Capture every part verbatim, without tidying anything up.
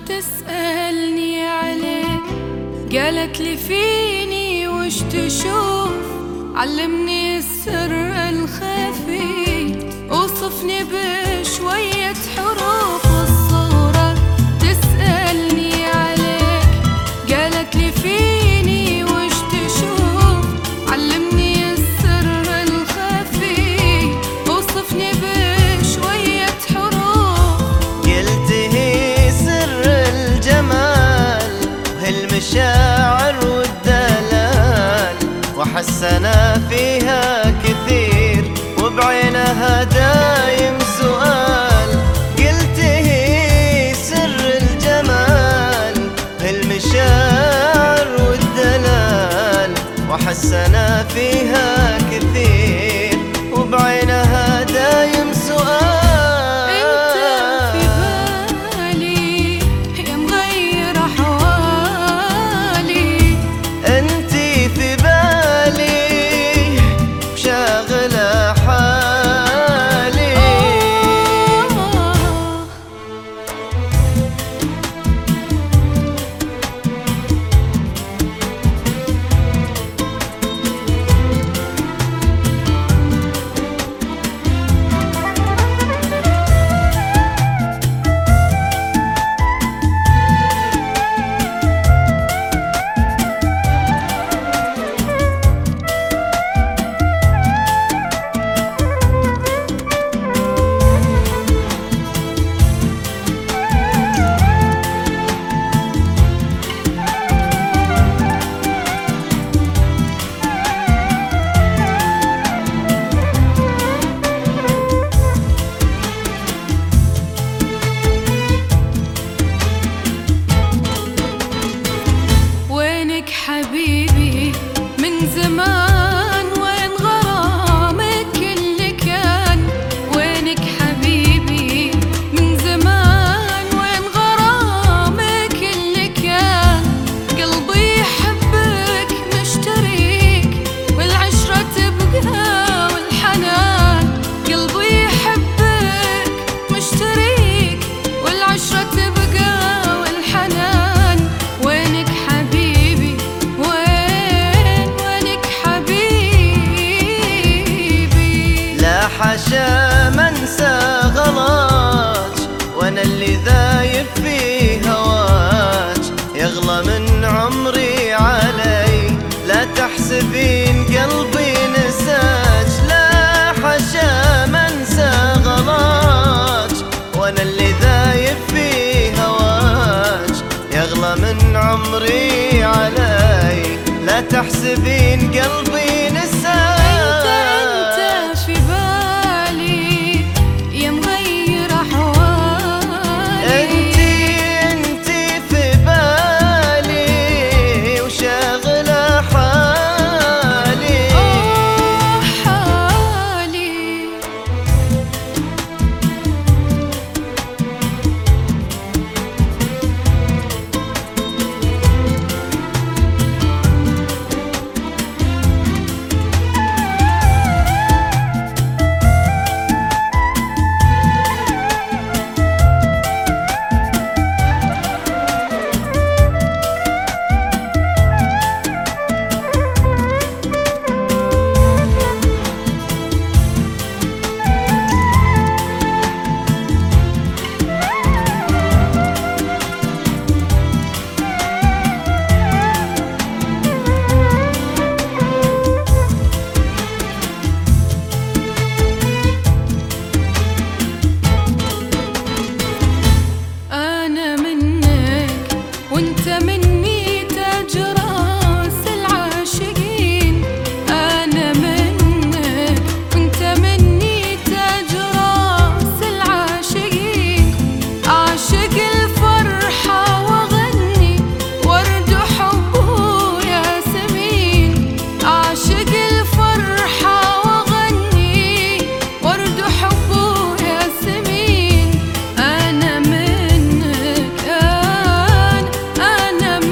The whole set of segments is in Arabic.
تسألني عليك، قالت لي فيني وش تشوف، علمني السر الخفي، اوصفني بشوية حروف الصورة. تسألني عليك، قالت لي فيني وش تشوف، علمني السر الخفي، اوصفني بشوية حروف. قلت هي سر الجمال وهالمشاعر والدلال، وحسنا فيها كثير وبعينها دايم سؤال. قلت هي سر الجمال هالمشاعر والدلال، وحسنا فيها كثير وبعينها دايم سؤال. حبيبي من زمان، وين غرامك اللي كان؟ وينك حبيبي من زمان، وين غرامك اللي كان؟ قلبي يحبك مشتريك، والعشرة تبقى والحنان. قلبي يحبك مشتريك، والعشرة تبقى والحنان. وينك حبيبي، حاشا منسى غلاج، وانا اللي ذايب في هواج، يغلى من عمري علي، لا تحسبين قلبي نساج. لا حاشا منسى غلاج، وانا اللي ذايب في هواج، يغلى من عمري علي، لا تحسبين قلبي نساج. وانت مني تاج راس العاشقين، انا منك وانت مني تاج راس العاشقين. اعشق الفرحة واغني، ورد حبه ياسمين. اعشق الفرحة واغني، ورد حبه ياسمين. انا منك انا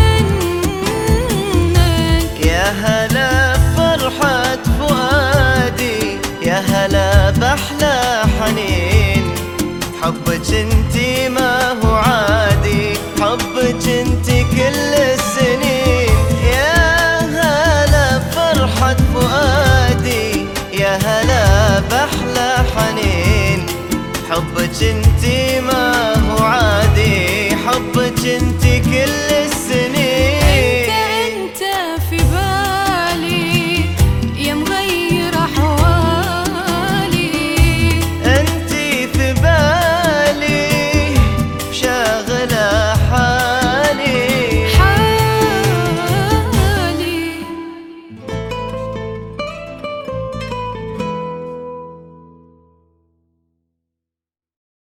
هلا فرحة فؤادي، يا هلا بأحلى حنين، حبك انتي ما هو عادي. يا هلا بأحلى حنين. حبك انتي ما هو عادي، حبك انتي